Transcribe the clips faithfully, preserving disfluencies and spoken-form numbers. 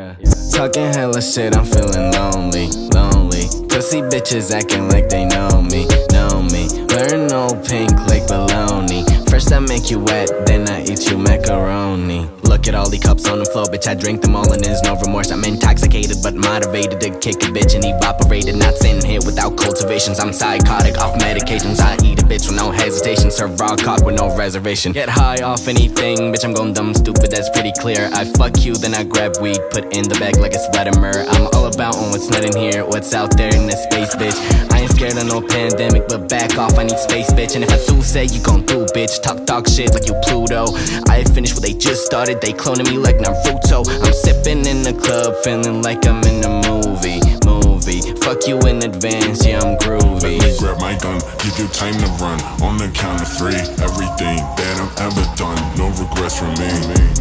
Yeah. Talking hella shit, I'm feeling lonely, lonely. Pussy bitches acting like they know me, know me. Wearing old pink like baloney. First I make you wet, then I eat you macaroni. Look at all the cups on the floor, bitch, I drink them all and there's no remorse. I'm intoxicated but motivated to kick a bitch and evaporated. Not sitting here without cultivations, I'm psychotic off medications. I eat a bitch with no hesitation, serve raw cock with no reservation. Get high off anything, bitch, I'm going dumb stupid, that's pretty clear. I fuck you, then I grab weed, put in the bag like it's Vladimir. I'm all about on what's not in here, what's out there in this space, bitch. I ain't scared of no pandemic, but back off, I need space, bitch. And if I do say you gon' do, bitch, talk dog shit like you Pluto. I finished what they just started, they cloning me like Naruto. I'm sipping in the club, feeling like I'm in a movie, movie. Fuck you in advance, yeah, I'm groovy. Let me grab my gun, give you time to run. On the count of three, everything that I've ever done, no regrets for me.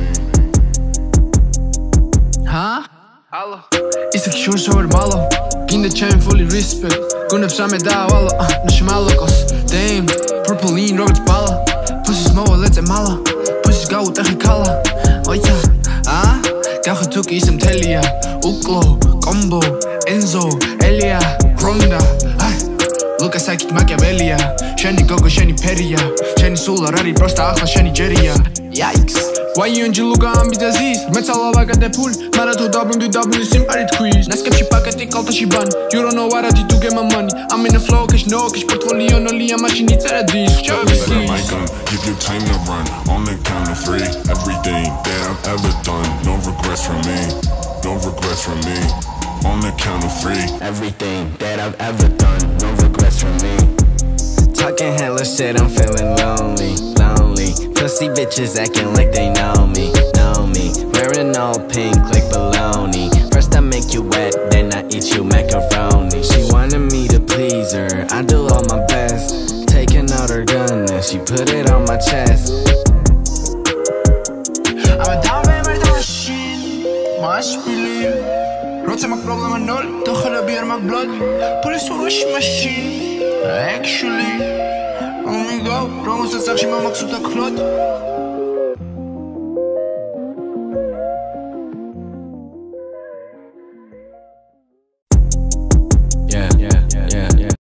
Huh? Halo, istek shurshor malo. Ginda chain fully respect. Gunef shame da walo, nash malokos. Damn, purple lean Roberts bala. Pussy's mo let's a mala. Pussy's go with the kala. Oh yeah, ah, gacha took isem telia. Uklo, combo, Enzo, Elia, Ronda. Luka sakit Machiavellia. Shani gogo, shani peria. Shani sula rari prosta akhla shani jeria. Yikes. Why you and Luka ambitazis? Metzala vaga de pool. Mara to double do double symparit quiz. Naskepchi pakati kaltashi ban. You don't know what I did to get my money. I'm in the flow, cash no, cash portfolio no liya machine it's a dish. Let me grab my gun, give you time to run. On the count of three, everything that I've ever done, no regrets for me, no regrets for me. On the count of three, everything that I've ever done, no regrets for me. Talking hella shit, I'm feeling lonely, lonely. Pussy bitches acting like they know me, know me. Wearing all pink like baloney. First I make you wet, then I eat you macaroni. She wanted me to please her, I do all my best. Taking out her gun and she put it on my chest. I'm a down baby machine, must believe. Rots my problem and all, don't hurt beer my blood. Police will rush machine. Actually, oh my god, wrong was the section, my max with a clot.